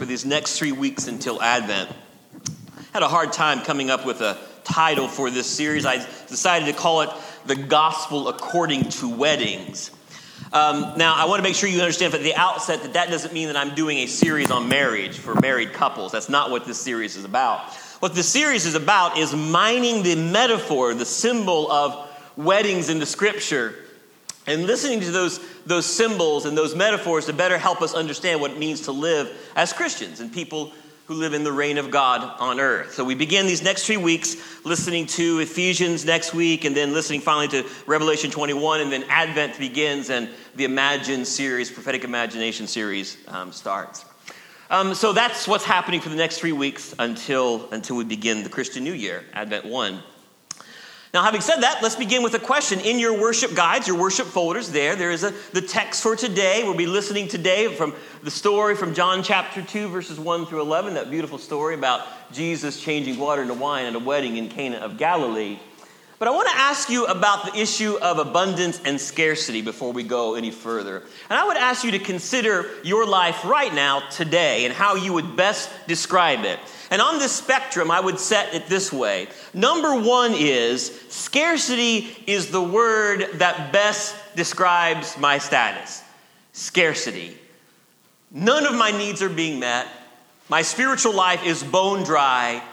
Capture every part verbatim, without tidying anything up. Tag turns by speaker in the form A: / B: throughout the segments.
A: for these next three weeks until Advent. I had a hard time coming up with a title for this series. I decided to call it The Gospel According to Weddings. Um, now, I want to make sure you understand at the outset that that doesn't mean that I'm doing a series on marriage for married couples. That's not what this series is about. What this series is about is mining the metaphor, the symbol of weddings in the Scripture, and listening to those, those symbols and those metaphors to better help us understand what it means to live as Christians and people who live in the reign of God on earth. So we begin these next three weeks listening to Ephesians next week, and then listening finally to Revelation twenty-one, and then Advent begins and the Imagine series, Prophetic Imagination series um, starts. Um, so that's what's happening for the next three weeks until, until we begin the Christian New Year, Advent one. Now, having said that, let's begin with a question. In your worship guides, your worship folders there, there is a, the text for today. We'll be listening today from the story from John chapter two, verses one through eleven, that beautiful story about Jesus changing water into wine at a wedding in Cana of Galilee. But I want to ask you about the issue of abundance and scarcity before we go any further. And I would ask you to consider your life right now, today, and how you would best describe it. And on this spectrum, I would set it this way. Number one is, scarcity is the word that best describes my status. Scarcity. None of my needs are being met. My spiritual life is bone dry.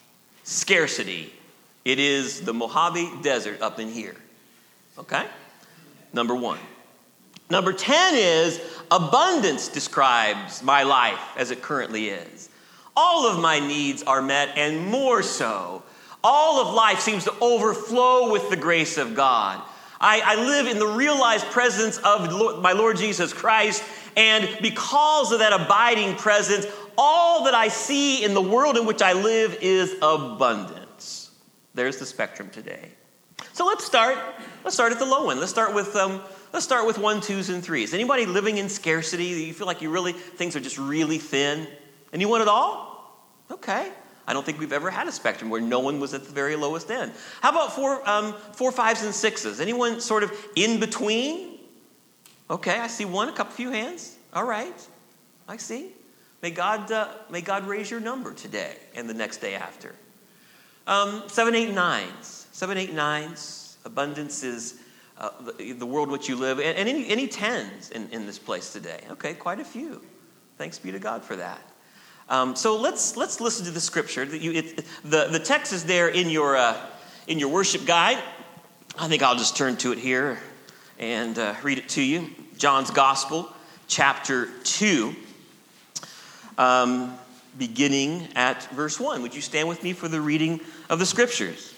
A: Scarcity. It is the Mojave Desert up in here. Okay? Number one. Number ten is, abundance describes my life as it currently is. All of my needs are met, and more so. All of life seems to overflow with the grace of God. I, I live in the realized presence of my Lord Jesus Christ, and because of that abiding presence, all that I see in the world in which I live is abundance. There's the spectrum today. So let's start. Let's start at the low end. Let's start with um, let's start with one, twos, and threes. Anybody living in scarcity? You feel like you really things are just really thin. Anyone at all? Okay. I don't think we've ever had a spectrum where no one was at the very lowest end. How about four, um, four, fives, and sixes? Anyone sort of in between? Okay, I see one, a couple, few hands. All right, I see. May God, uh, may God raise your number today and the next day after. Um, seven, eight, nines. Seven, eight, nines. Abundance is uh, the, the world in which you live, and, and any, any tens in, in this place today. Okay, quite a few. Thanks be to God for that. Um, so let's let's listen to the scripture. That you, it, the the text is there in your uh, in your worship guide. I think I'll just turn to it here and uh, read it to you. John's Gospel, chapter two, um, beginning at verse one. Would you stand with me for the reading of the scriptures?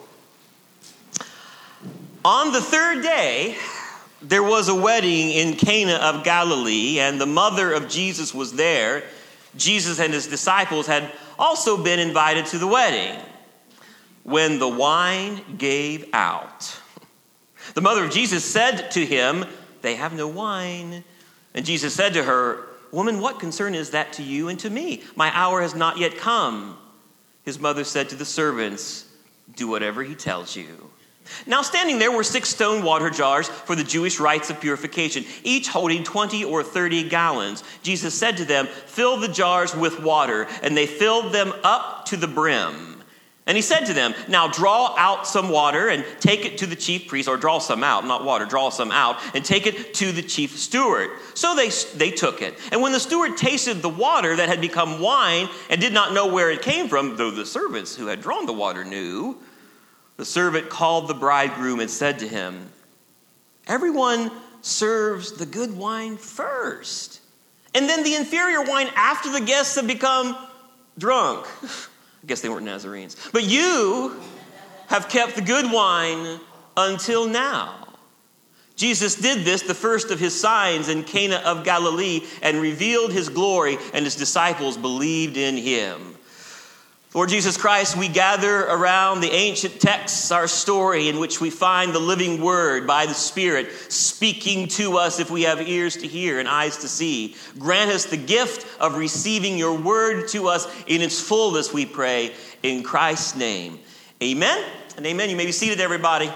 A: On the third day, there was a wedding in Cana of Galilee, and the mother of Jesus was there. Jesus and his disciples had also been invited to the wedding. When the wine gave out, the mother of Jesus said to him, "They have no wine." And Jesus said to her, "Woman, what concern is that to you and to me? My hour has not yet come." His mother said to the servants, "Do whatever he tells you." Now standing there were six stone water jars for the Jewish rites of purification, each holding twenty or thirty gallons. Jesus said to them, "Fill the jars with water," and they filled them up to the brim. And he said to them, "Now draw out some water and take it to the chief priest," or draw some out, not water, draw some out, "and take it to the chief steward." So they, they took it. And when the steward tasted the water that had become wine and did not know where it came from, though the servants who had drawn the water knew, the servant called the bridegroom and said to him, "Everyone serves the good wine first, and then the inferior wine after the guests have become drunk." I guess they weren't Nazarenes. "But you have kept the good wine until now." Jesus did this, the first of his signs in Cana of Galilee, and revealed his glory, and his disciples believed in him. Lord Jesus Christ, we gather around the ancient texts, our story in which we find the living word by the Spirit speaking to us if we have ears to hear and eyes to see. Grant us the gift of receiving your word to us in its fullness, we pray, in Christ's name. Amen and amen. You may be seated, everybody.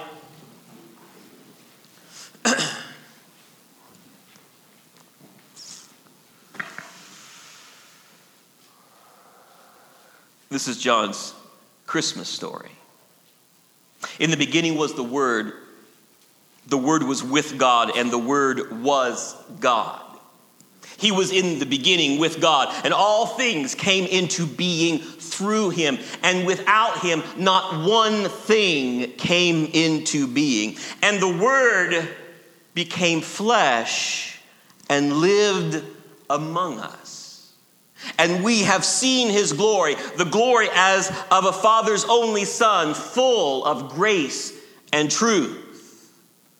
A: This is John's Christmas story. In the beginning was the Word. The Word was with God, and the Word was God. He was in the beginning with God, and all things came into being through him. And without him, not one thing came into being. And the Word became flesh and lived among us. And we have seen his glory, the glory as of a Father's only Son, full of grace and truth.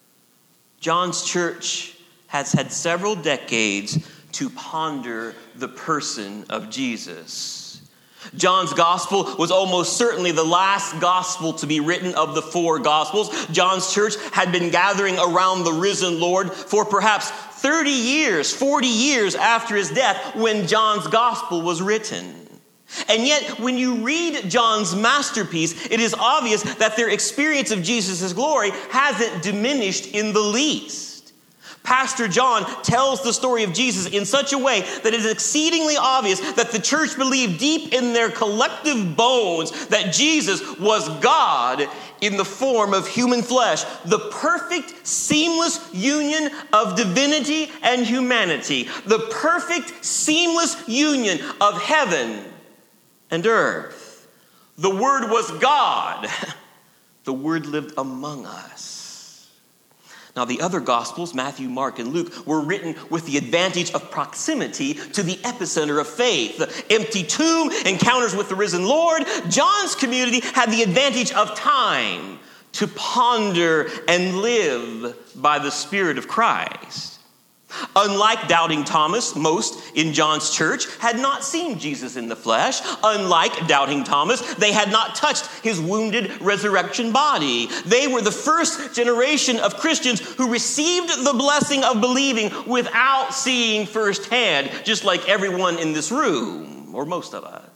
A: John's church has had several decades to ponder the person of Jesus. John's gospel was almost certainly the last gospel to be written of the four gospels. John's church had been gathering around the risen Lord for perhaps thirty years, forty years after his death when John's gospel was written. And yet, when you read John's masterpiece, it is obvious that their experience of Jesus' glory hasn't diminished in the least. Pastor John tells the story of Jesus in such a way that it is exceedingly obvious that the church believed deep in their collective bones that Jesus was God in the form of human flesh, the perfect, seamless union of divinity and humanity, the perfect, seamless union of heaven and earth. The Word was God. The Word lived among us. Now, the other Gospels, Matthew, Mark, and Luke, were written with the advantage of proximity to the epicenter of faith. The empty tomb, encounters with the risen Lord. John's community had the advantage of time to ponder and live by the Spirit of Christ. Unlike doubting Thomas, most in John's church had not seen Jesus in the flesh. Unlike doubting Thomas, they had not touched his wounded resurrection body. They were the first generation of Christians who received the blessing of believing without seeing firsthand, just like everyone in this room, or most of us.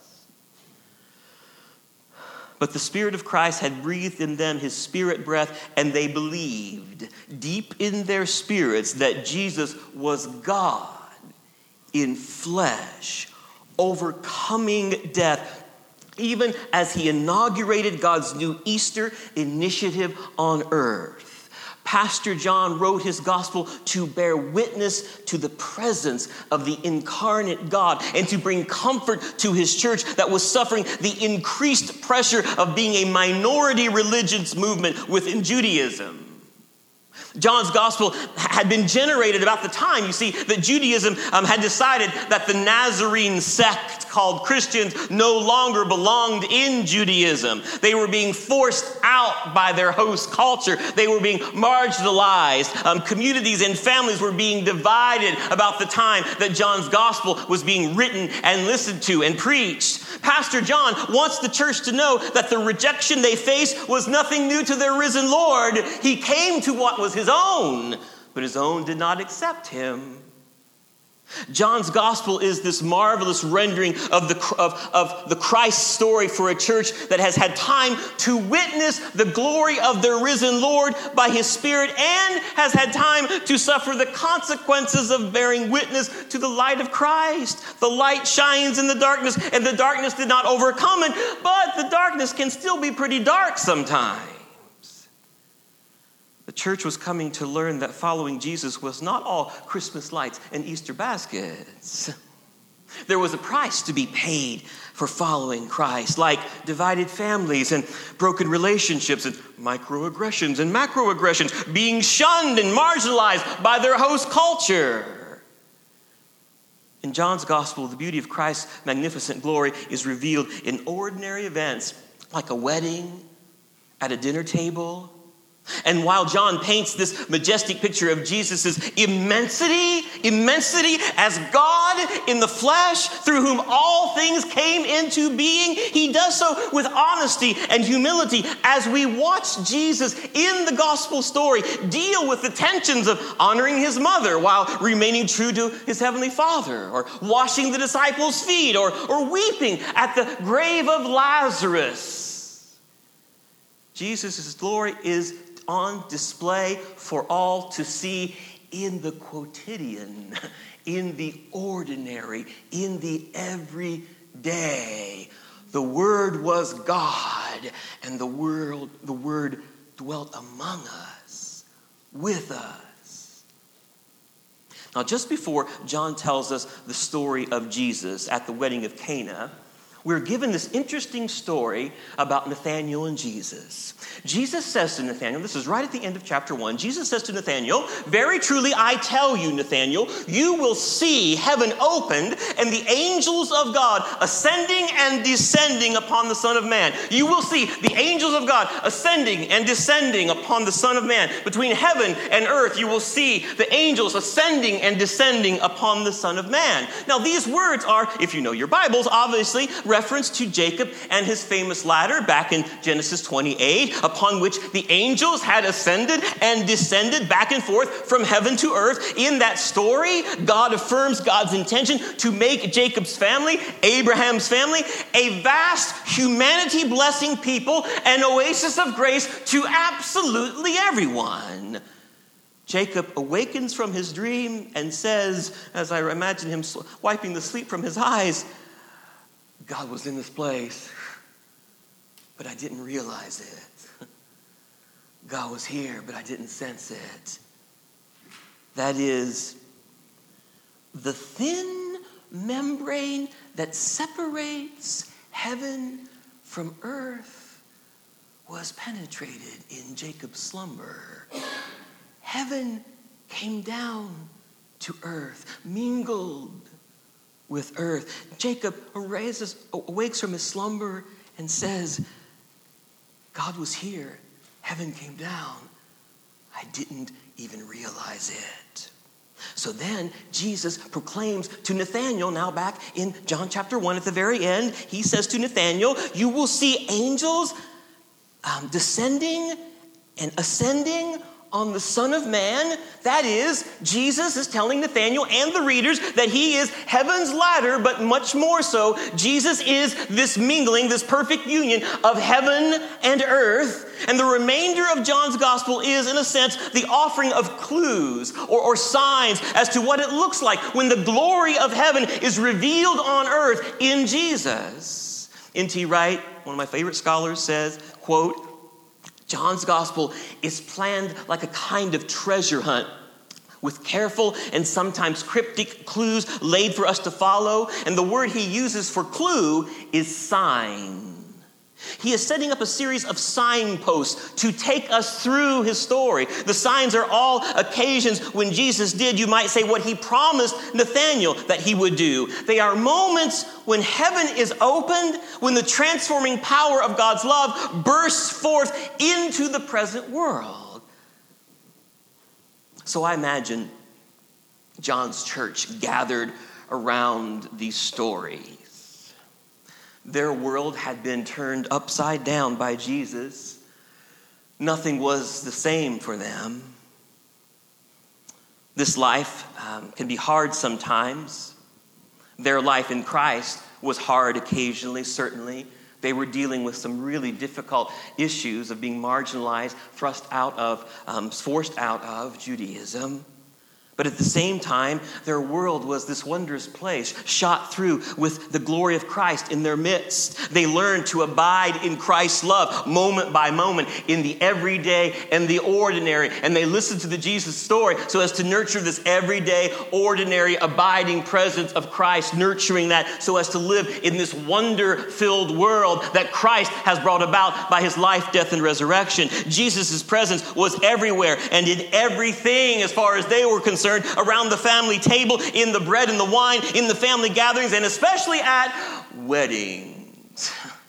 A: But the Spirit of Christ had breathed in them his Spirit breath, and they believed deep in their spirits that Jesus was God in flesh, overcoming death, even as he inaugurated God's new Easter initiative on earth. Pastor John wrote his gospel to bear witness to the presence of the incarnate God and to bring comfort to his church that was suffering the increased pressure of being a minority religious movement within Judaism. John's gospel had been generated about the time, you see, that Judaism um, had decided that the Nazarene sect called Christians no longer belonged in Judaism. They were being forced out by their host culture. They were being marginalized. Um, communities and families were being divided about the time that John's gospel was being written and listened to and preached. Pastor John wants the church to know that the rejection they faced was nothing new to their risen Lord. He came to what was his own, but his own did not accept him. John's gospel is this marvelous rendering of the, of, of the Christ story for a church that has had time to witness the glory of their risen Lord by his Spirit and has had time to suffer the consequences of bearing witness to the light of Christ. The light shines in the darkness, and the darkness did not overcome it, but the darkness can still be pretty dark sometimes. The church was coming to learn that following Jesus was not all Christmas lights and Easter baskets. There was a price to be paid for following Christ, like divided families and broken relationships and microaggressions and macroaggressions, being shunned and marginalized by their host culture. In John's gospel, the beauty of Christ's magnificent glory is revealed in ordinary events like a wedding, at a dinner table. And while John paints this majestic picture of Jesus' immensity, immensity as God in the flesh, through whom all things came into being, he does so with honesty and humility as we watch Jesus in the gospel story deal with the tensions of honoring his mother while remaining true to his heavenly Father, or washing the disciples' feet, or, or weeping at the grave of Lazarus. Jesus' glory is on display for all to see in the quotidian, in the ordinary, in the everyday. The Word was God, and the Word, the Word dwelt among us, with us. Now, just before John tells us the story of Jesus at the wedding of Cana, we're given this interesting story about Nathanael and Jesus. Jesus says to Nathanael, this is right at the end of chapter one, Jesus says to Nathanael, very truly I tell you, Nathanael, you will see heaven opened and the angels of God ascending and descending upon the Son of Man. You will see the angels of God ascending and descending upon the Son of Man. Between heaven and earth, you will see the angels ascending and descending upon the Son of Man. Now, these words are, if you know your Bibles, obviously reference to Jacob and his famous ladder back in Genesis twenty-eight, upon which the angels had ascended and descended back and forth from heaven to earth. In that story, God affirms God's intention to make Jacob's family, Abraham's family, a vast humanity blessing people, an oasis of grace to absolutely everyone. Jacob awakens from his dream and says, as I imagine him wiping the sleep from his eyes, God was in this place, but I didn't realize it. God was here, but I didn't sense it. That is, the thin membrane that separates heaven from earth was penetrated in Jacob's slumber. Heaven came down to earth, mingled with earth. Jacob raises, awakes from his slumber and says, God was here. Heaven came down. I didn't even realize it. So then Jesus proclaims to Nathanael, now back in John chapter one at the very end, he says to Nathanael, you will see angels um, descending and ascending on the Son of Man. That is, Jesus is telling Nathanael and the readers that he is heaven's ladder, but much more so, Jesus is this mingling, this perfect union of heaven and earth. And the remainder of John's gospel is, in a sense, the offering of clues or, or signs as to what it looks like when the glory of heaven is revealed on earth in Jesus. N T Wright, one of my favorite scholars, says, quote, John's gospel is planned like a kind of treasure hunt with careful and sometimes cryptic clues laid for us to follow. And the word he uses for clue is sign. He is setting up a series of signposts to take us through his story. The signs are all occasions when Jesus did, you might say, what he promised Nathanael that he would do. They are moments when heaven is opened, when the transforming power of God's love bursts forth into the present world. So I imagine John's church gathered around these stories. Their world had been turned upside down by Jesus. Nothing was the same for them. This life um, can be hard sometimes. Their life in Christ was hard occasionally, certainly. They were dealing with some really difficult issues of being marginalized, thrust out of, um, forced out of Judaism. But at the same time, their world was this wondrous place, shot through with the glory of Christ in their midst. They learned to abide in Christ's love moment by moment in the everyday and the ordinary. And they listened to the Jesus story so as to nurture this everyday, ordinary, abiding presence of Christ, nurturing that so as to live in this wonder-filled world that Christ has brought about by his life, death, and resurrection. Jesus' presence was everywhere and in everything as far as they were concerned. Around the family table, in the bread and the wine, in the family gatherings, and especially at weddings.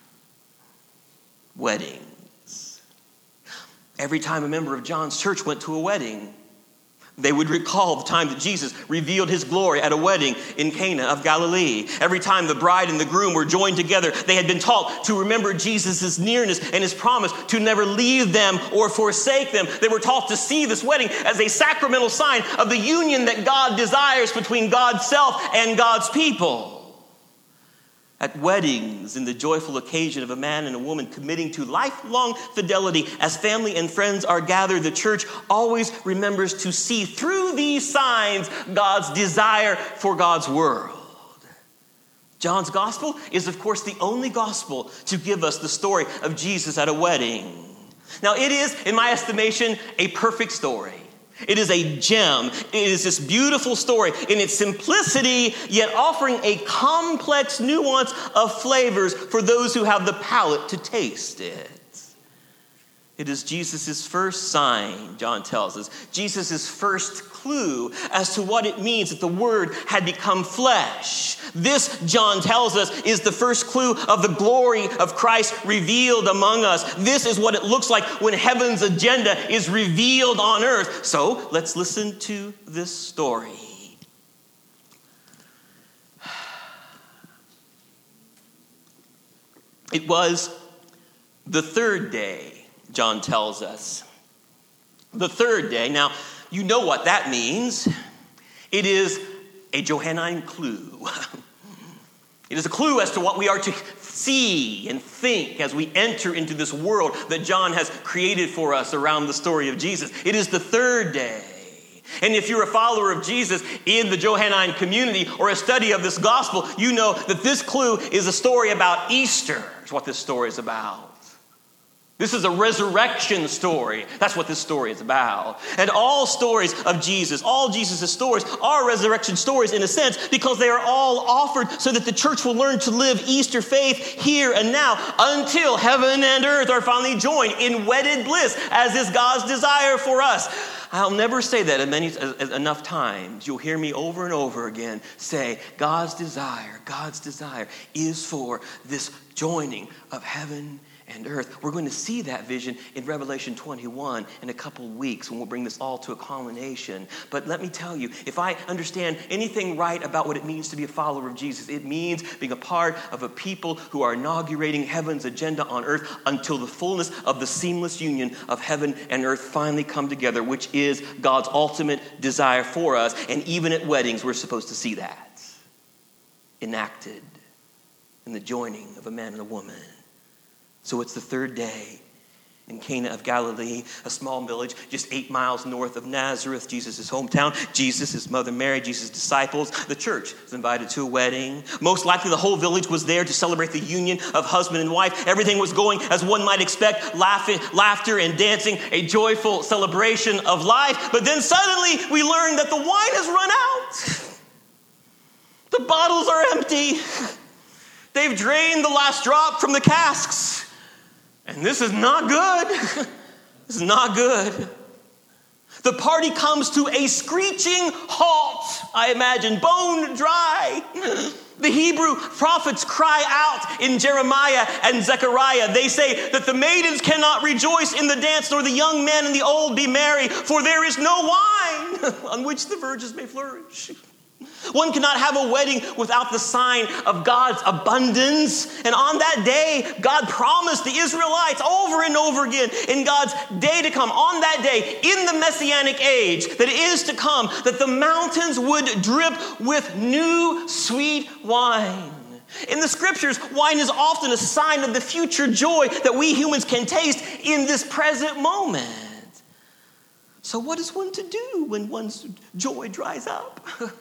A: Weddings. Every time a member of John's church went to a wedding, they would recall the time that Jesus revealed his glory at a wedding in Cana of Galilee. Every time the bride and the groom were joined together, they had been taught to remember Jesus' nearness and his promise to never leave them or forsake them. They were taught to see this wedding as a sacramental sign of the union that God desires between God's self and God's people. At weddings, in the joyful occasion of a man and a woman committing to lifelong fidelity as family and friends are gathered, the church always remembers to see through these signs God's desire for God's world. John's gospel is, of course, the only gospel to give us the story of Jesus at a wedding. Now, it is, in my estimation, a perfect story. It is a gem. It is this beautiful story in its simplicity, yet offering a complex nuance of flavors for those who have the palate to taste it. It is Jesus' first sign, John tells us, Jesus' first clue as to what it means that the Word had become flesh. This, John tells us, is the first clue of the glory of Christ revealed among us. This is what it looks like when heaven's agenda is revealed on earth. So let's listen to this story. It was the third day, John tells us. The third day. Now, you know what that means. It is a Johannine clue. It is a clue as to what we are to see and think as we enter into this world that John has created for us around the story of Jesus. It is the third day. And if you're a follower of Jesus in the Johannine community or a study of this gospel, you know that this clue is a story about Easter. Is what this story is about. This is a resurrection story. That's what this story is about. And all stories of Jesus, all Jesus' stories are resurrection stories in a sense because they are all offered so that the church will learn to live Easter faith here and now until heaven and earth are finally joined in wedded bliss, as is God's desire for us. I'll never say that many, enough times. You'll hear me over and over again say, God's desire, God's desire is for this joining of heaven and earth. We're going to see that vision in Revelation twenty-one in a couple of weeks when we'll bring this all to a culmination. But let me tell you, if I understand anything right about what it means to be a follower of Jesus, it means being a part of a people who are inaugurating heaven's agenda on earth until the fullness of the seamless union of heaven and earth finally come together, which is God's ultimate desire for us. And even at weddings, we're supposed to see that enacted in the joining of a man and a woman. So it's the third day in Cana of Galilee, a small village just eight miles north of Nazareth, Jesus' hometown. Jesus, his mother Mary, Jesus' disciples. The church was invited to a wedding. Most likely the whole village was there to celebrate the union of husband and wife. Everything was going as one might expect, laughing, laughter and dancing, a joyful celebration of life. But then suddenly we learn that the wine has run out. The bottles are empty. They've drained the last drop from the casks. And this is not good. This is not good. The party comes to a screeching halt, I imagine, bone dry. The Hebrew prophets cry out in Jeremiah and Zechariah. They say that the maidens cannot rejoice in the dance, nor the young men and the old be merry, for there is no wine on which the virgins may flourish. One cannot have a wedding without the sign of God's abundance. And on that day, God promised the Israelites over and over again in God's day to come, on that day, in the Messianic age that is to come, that the mountains would drip with new sweet wine. In the scriptures, wine is often a sign of the future joy that we humans can taste in this present moment. So what is one to do when one's joy dries up?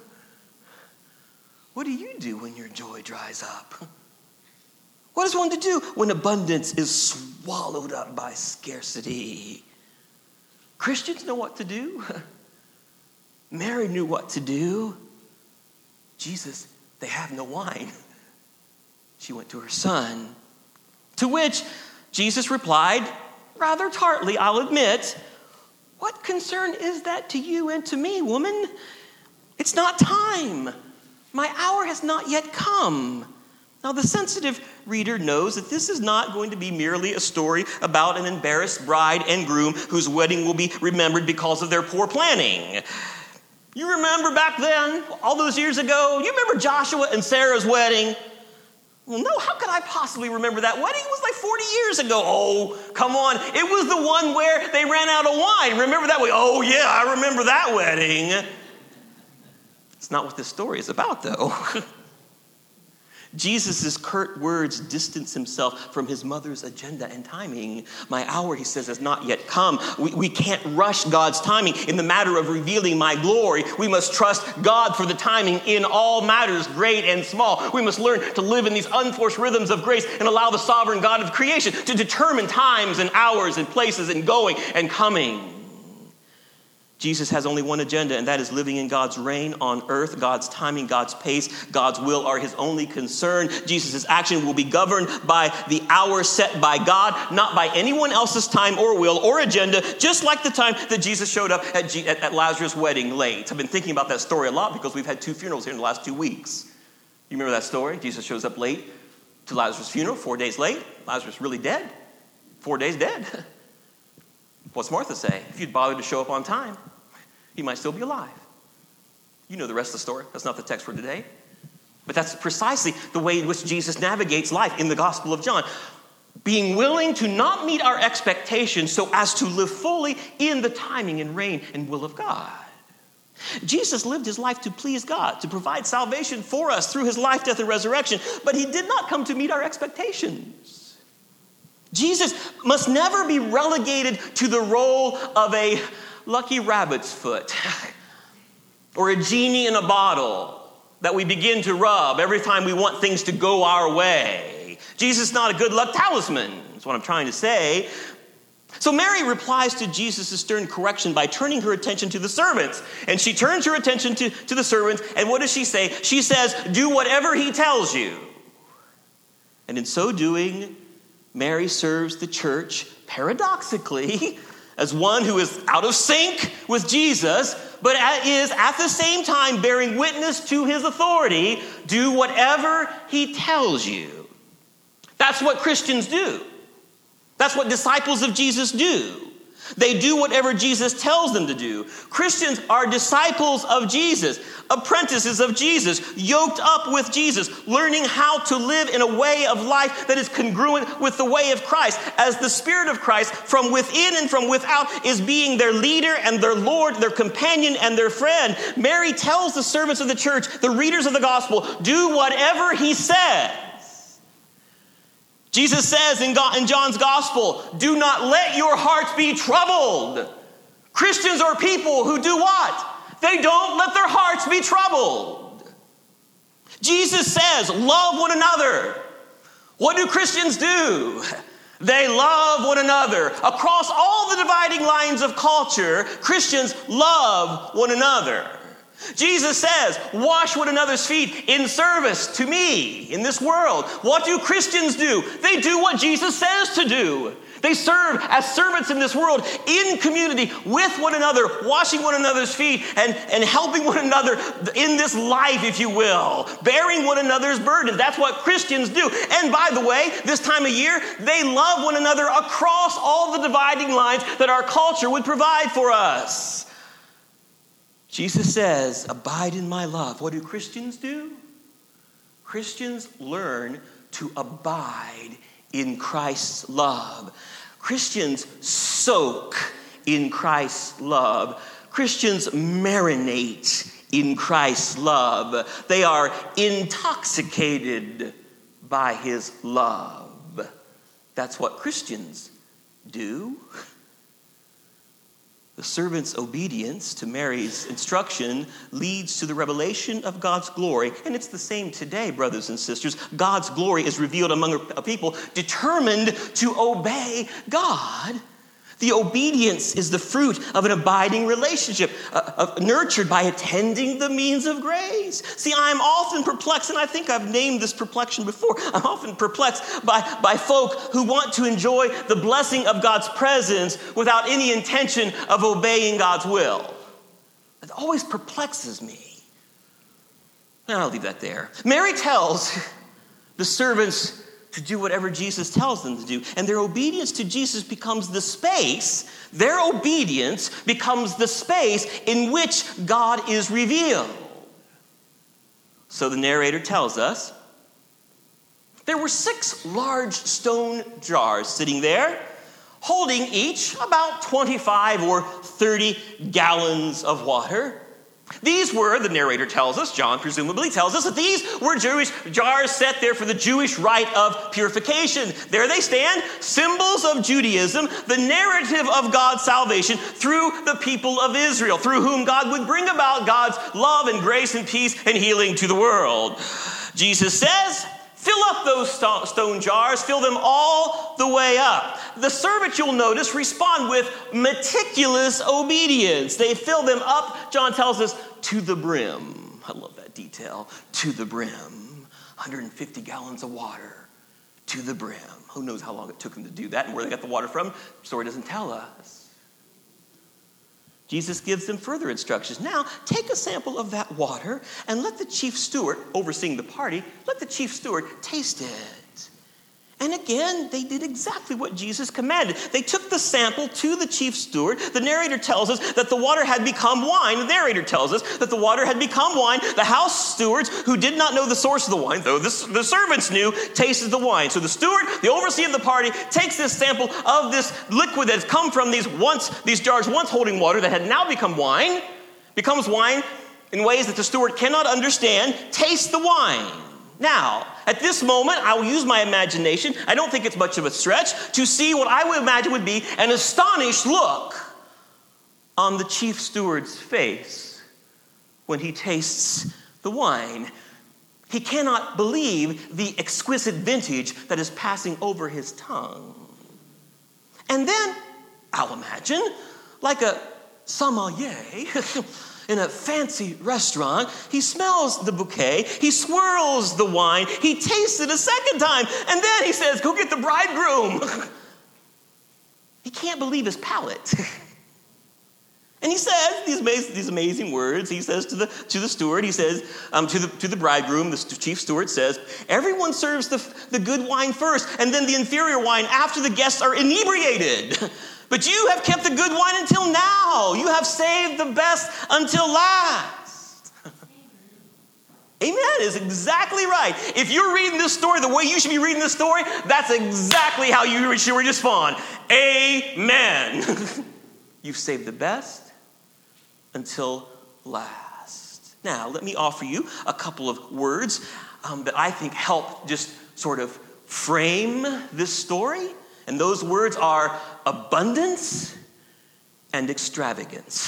A: What do you do when your joy dries up? What is one to do when abundance is swallowed up by scarcity? Christians know what to do. Mary knew what to do. Jesus, they have no wine. She went to her son. To which Jesus replied, rather tartly, I'll admit, what concern is that to you and to me, woman? It's not time. My hour has not yet come. Now, the sensitive reader knows that this is not going to be merely a story about an embarrassed bride and groom whose wedding will be remembered because of their poor planning. You remember back then, all those years ago, you remember Joshua and Sarah's wedding? Well, no, how could I possibly remember that wedding? It was like forty years ago. Oh, come on. It was the one where they ran out of wine. Remember that? Oh, yeah, I remember that wedding. It's not what this story is about, though. Jesus' curt words distance himself from his mother's agenda and timing. My hour, he says, has not yet come. We, we can't rush God's timing in the matter of revealing my glory. We must trust God for the timing in all matters, great and small. We must learn to live in these unforced rhythms of grace and allow the sovereign God of creation to determine times and hours and places and going and coming. Jesus has only one agenda, and that is living in God's reign on earth. God's timing, God's pace, God's will are his only concern. Jesus' action will be governed by the hour set by God, not by anyone else's time or will or agenda, just like the time that Jesus showed up at, G- at, at Lazarus' wedding late. I've been thinking about that story a lot because we've had two funerals here in the last two weeks. You remember that story? Jesus shows up late to Lazarus' funeral, four days late. Lazarus really dead. Four days dead. What's Martha say? If you'd bothered to show up on time, he might still be alive. You know the rest of the story. That's not the text for today. But that's precisely the way in which Jesus navigates life in the Gospel of John. Being willing to not meet our expectations so as to live fully in the timing and reign and will of God. Jesus lived his life to please God, to provide salvation for us through his life, death, and resurrection. But he did not come to meet our expectations. Jesus must never be relegated to the role of a lucky rabbit's foot or a genie in a bottle that we begin to rub every time we want things to go our way. Jesus is not a good luck talisman, that's what I'm trying to say. So Mary replies to Jesus' stern correction by turning her attention to the servants. And she turns her attention to, to the servants, and what does she say? She says, do whatever he tells you. And in so doing, Mary serves the church, paradoxically, as one who is out of sync with Jesus, but is at the same time bearing witness to his authority. Do whatever he tells you. That's what Christians do. That's what disciples of Jesus do. They do whatever Jesus tells them to do. Christians are disciples of Jesus, apprentices of Jesus, yoked up with Jesus, learning how to live in a way of life that is congruent with the way of Christ, as the Spirit of Christ from within and from without is being their leader and their Lord, their companion and their friend. Mary tells the servants of the church, the readers of the gospel, do whatever he says. Jesus says in John's gospel, do not let your hearts be troubled. Christians are people who do what? They don't let their hearts be troubled. Jesus says, love one another. What do Christians do? They love one another. Across all the dividing lines of culture, Christians love one another. Jesus says, wash one another's feet in service to me in this world. What do Christians do? They do what Jesus says to do. They serve as servants in this world, in community, with one another, washing one another's feet and, and helping one another in this life, if you will, bearing one another's burdens. That's what Christians do. And by the way, this time of year, they love one another across all the dividing lines that our culture would provide for us. Jesus says, abide in my love. What do Christians do? Christians learn to abide in Christ's love. Christians soak in Christ's love. Christians marinate in Christ's love. They are intoxicated by his love. That's what Christians do. The servant's obedience to Mary's instruction leads to the revelation of God's glory. And it's the same today, brothers and sisters. God's glory is revealed among a people determined to obey God. The obedience is the fruit of an abiding relationship, uh, uh, nurtured by attending the means of grace. See, I'm often perplexed, and I think I've named this perplexion before. I'm often perplexed by, by folk who want to enjoy the blessing of God's presence without any intention of obeying God's will. It always perplexes me. And I'll leave that there. Mary tells the servants to do whatever Jesus tells them to do. And their obedience to Jesus becomes the space, their obedience becomes the space in which God is revealed. So the narrator tells us, there were six large stone jars sitting there, holding each about twenty-five or thirty gallons of water. These were, the narrator tells us, John presumably tells us, that these were Jewish jars set there for the Jewish rite of purification. There they stand, symbols of Judaism, the narrative of God's salvation through the people of Israel, through whom God would bring about God's love and grace and peace and healing to the world. Jesus says, fill up those stone jars, fill them all the way up. The servants, you'll notice, respond with meticulous obedience. They fill them up, John tells us, to the brim. I love that detail. To the brim. one hundred fifty gallons of water to the brim. Who knows how long it took them to do that and where they got the water from? The story doesn't tell us. Jesus gives them further instructions. Now, take a sample of that water and let the chief steward, overseeing the party, let the chief steward taste it. And again, they did exactly what Jesus commanded. They took the sample to the chief steward. The narrator tells us that the water had become wine. The narrator tells us that the water had become wine. The house stewards, who did not know the source of the wine, though the, the servants knew, tasted the wine. So the steward, the overseer of the party, takes this sample of this liquid that has come from these once these jars once holding water that had now become wine, becomes wine in ways that the steward cannot understand, tastes the wine. Now, at this moment, I will use my imagination. I don't think it's much of a stretch to see what I would imagine would be an astonished look on the chief steward's face when he tastes the wine. He cannot believe the exquisite vintage that is passing over his tongue. And then, I'll imagine, like a sommelier in a fancy restaurant, he smells the bouquet, he swirls the wine, he tastes it a second time, and then he says, go get the bridegroom. He can't believe his palate. And he says these amazing, these amazing words. He says to the to the steward, he says um, to the to the bridegroom, the chief steward says, everyone serves the, the good wine first, and then the inferior wine after the guests are inebriated. But you have kept the good wine until now. You have saved the best until last. Amen is exactly right. If you're reading this story the way you should be reading this story, that's exactly how you should respond. Amen. You've saved the best until last. Now, let me offer you a couple of words um, that I think help just sort of frame this story. And those words are abundance and extravagance.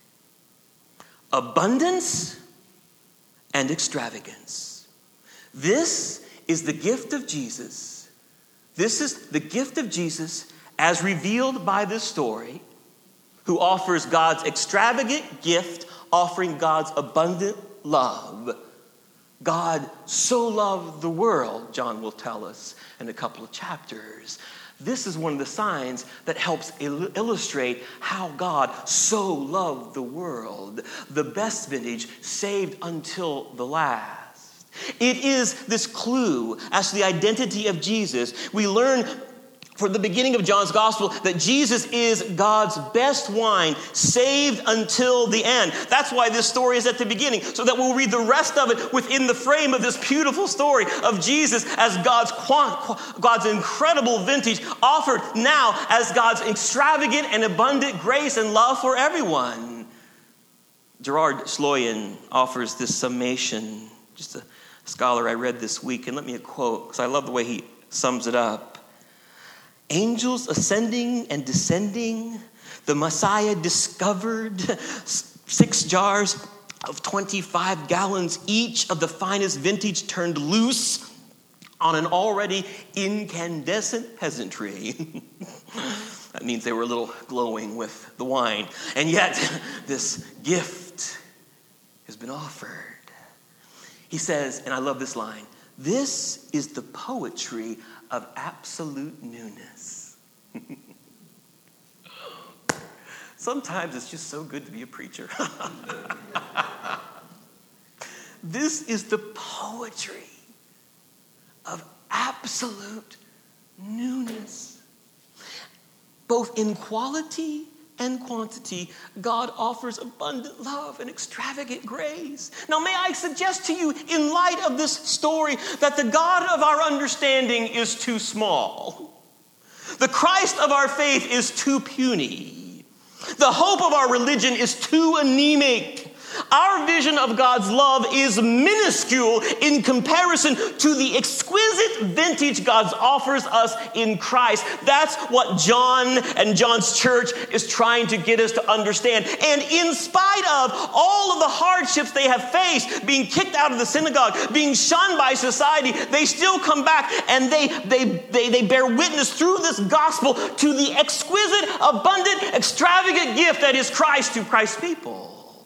A: Abundance and extravagance. This is the gift of Jesus. This is the gift of Jesus as revealed by this story, who offers God's extravagant gift, offering God's abundant love. God so loved the world, John will tell us in a couple of chapters. This is one of the signs that helps il- illustrate how God so loved the world. The best vintage saved until the last. It is this clue as to the identity of Jesus. We learn from the beginning of John's gospel that Jesus is God's best wine, saved until the end. That's why this story is at the beginning, so that we'll read the rest of it within the frame of this beautiful story of Jesus as God's God's incredible vintage, offered now as God's extravagant and abundant grace and love for everyone. Gerard Sloyan offers this summation, just a scholar I read this week, and let me quote, because I love the way he sums it up. Angels ascending and descending, the Messiah discovered, six jars of twenty-five gallons each of the finest vintage turned loose on an already incandescent peasantry. That means they were a little glowing with the wine. And yet, this gift has been offered. He says, and I love this line, this is the poetry of absolute newness. Sometimes it's just so good to be a preacher. This is the poetry of absolute newness. Both in quality and quantity, God offers abundant love and extravagant grace. Now, may I suggest to you, in light of this story, that the God of our understanding is too small. The Christ of our faith is too puny. The hope of our religion is too anemic. Our vision of God's love is minuscule in comparison to the exquisite vintage God offers us in Christ. That's what John and John's church is trying to get us to understand. And in spite of all of the hardships they have faced, being kicked out of the synagogue, being shunned by society, they still come back and they, they, they, they bear witness through this gospel to the exquisite, abundant, extravagant gift that is Christ to Christ's people.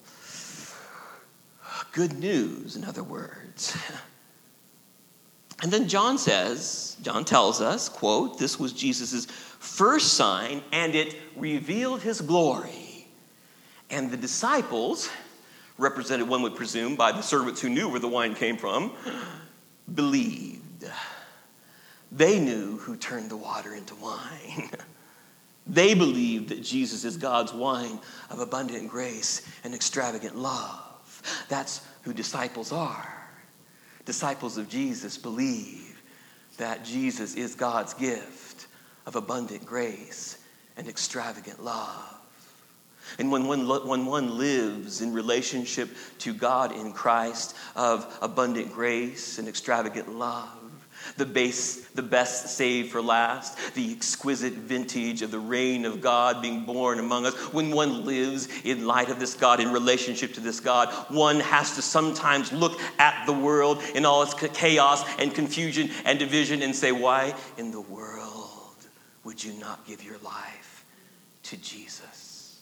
A: Good news, in other words. And then John says, John tells us, quote, this was Jesus' first sign, and it revealed his glory. And the disciples, represented, one would presume, by the servants who knew where the wine came from, believed. They knew who turned the water into wine. They believed that Jesus is God's wine of abundant grace and extravagant love. That's who disciples are. Disciples of Jesus believe that Jesus is God's gift of abundant grace and extravagant love. And when one, when one lives in relationship to God in Christ of abundant grace and extravagant love, the base, the best saved for last, the exquisite vintage of the reign of God being born among us. When one lives in light of this God, in relationship to this God, one has to sometimes look at the world in all its chaos and confusion and division and say, why in the world would you not give your life to Jesus?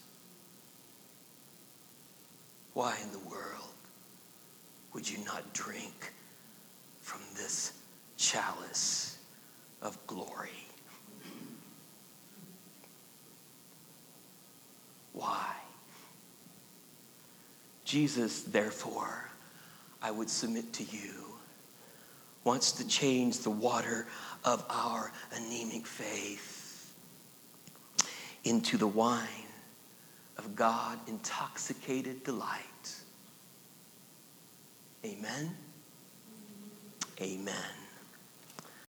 A: Why in the world would you not drink from this chalice of glory? Why? Jesus, therefore, I would submit to you, wants to change the water of our anemic faith into the wine of God intoxicated delight. Amen. Amen.